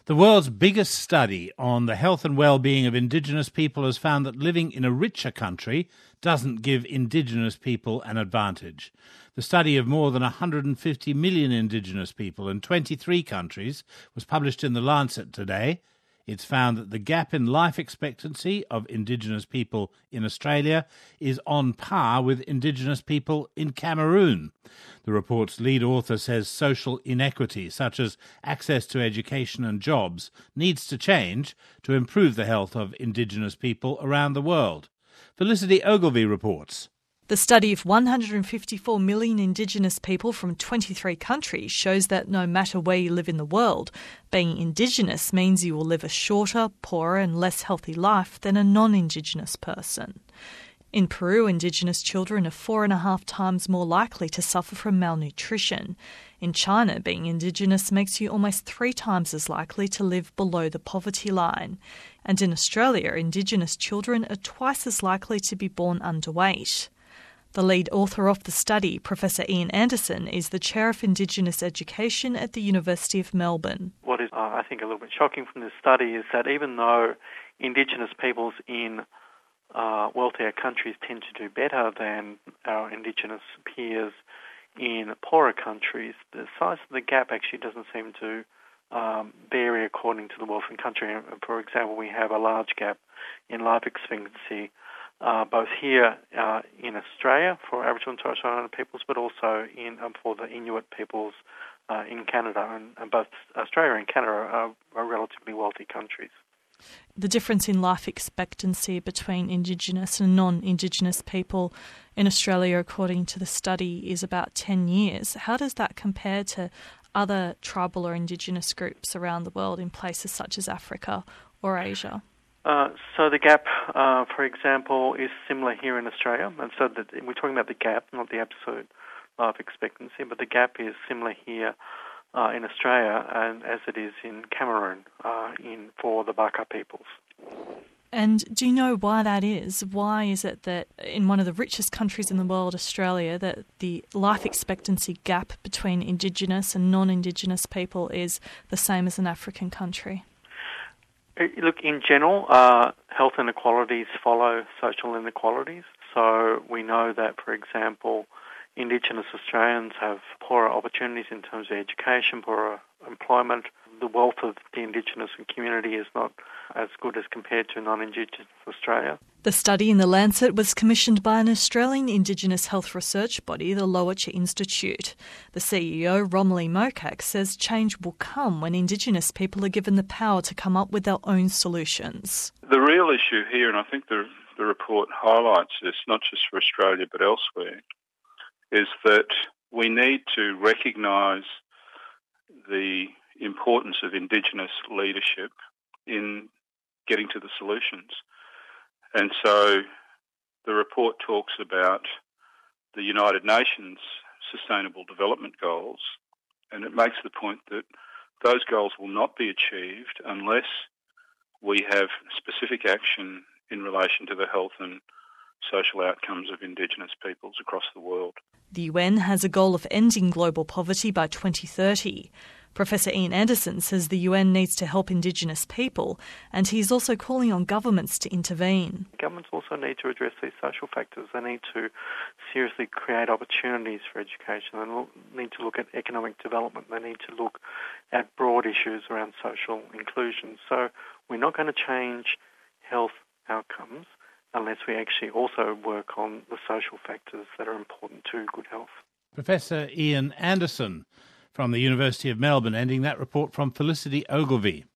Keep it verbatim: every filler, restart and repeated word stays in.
The world's biggest study on the health and well-being of Indigenous people has found that living in a richer country doesn't give Indigenous people an advantage. The study of more than one hundred fifty million Indigenous people in twenty-three countries was published in The Lancet today. It's found that the gap in life expectancy of Indigenous people in Australia is on par with Indigenous people in Cameroon. The report's lead author says social inequity, such as access to education and jobs, needs to change to improve the health of Indigenous people around the world. Felicity Ogilvie reports. The study of one hundred fifty-four million Indigenous people from twenty-three countries shows that no matter where you live in the world, being Indigenous means you will live a shorter, poorer and less healthy life than a non-Indigenous person. In Peru, Indigenous children are four and a half times more likely to suffer from malnutrition. In China, being Indigenous makes you almost three times as likely to live below the poverty line. And in Australia, Indigenous children are twice as likely to be born underweight. The lead author of the study, Professor Ian Anderson, is the Chair of Indigenous Education at the University of Melbourne. What is, uh, I think, a little bit shocking from this study is that even though Indigenous peoples in uh, wealthier countries tend to do better than our Indigenous peers in poorer countries, the size of the gap actually doesn't seem to um, vary according to the wealth in country. For example, we have a large gap in life expectancy Uh, both here uh, in Australia for Aboriginal and Torres Strait Islander peoples, but also in um, for the Inuit peoples uh, in Canada. And, and both Australia and Canada are, are relatively wealthy countries. The difference in life expectancy between Indigenous and non-Indigenous people in Australia, according to the study, is about ten years. How does that compare to other tribal or Indigenous groups around the world in places such as Africa or Asia? Uh, so the gap, uh, for example, is similar here in Australia. And so that we're talking about the gap, not the absolute life expectancy, but the gap is similar here uh, in Australia and as it is in Cameroon uh, in for the Baka peoples. And do you know why that is? Why is it that in one of the richest countries in the world, Australia, that the life expectancy gap between Indigenous and non-Indigenous people is the same as an African country? Look, in general, uh, health inequalities follow social inequalities. So we know that, for example, Indigenous Australians have poorer opportunities in terms of education, poorer employment. The wealth of the Indigenous community is not as good as compared to non-Indigenous Australia. The study in The Lancet was commissioned by an Australian Indigenous health research body, the Lowitja Institute. The C E O, Romilly Mokak, says change will come when Indigenous people are given the power to come up with their own solutions. The real issue here, and I think the, the report highlights this, not just for Australia but elsewhere, is that we need to recognise the importance of Indigenous leadership in getting to the solutions. And so the report talks about the United Nations Sustainable Development Goals, and it makes the point that those goals will not be achieved unless we have specific action in relation to the health and social outcomes of Indigenous peoples across the world. The U N has a goal of ending global poverty by twenty thirty. Professor Ian Anderson says the U N needs to help Indigenous people, and he's also calling on governments to intervene. Governments also need to address these social factors. They need to seriously create opportunities for education. They need to look at economic development. They need to look at broad issues around social inclusion. So we're not going to change health outcomes unless we actually also work on the social factors that are important to good health. Professor Ian Anderson from the University of Melbourne, ending that report from Felicity Ogilvie.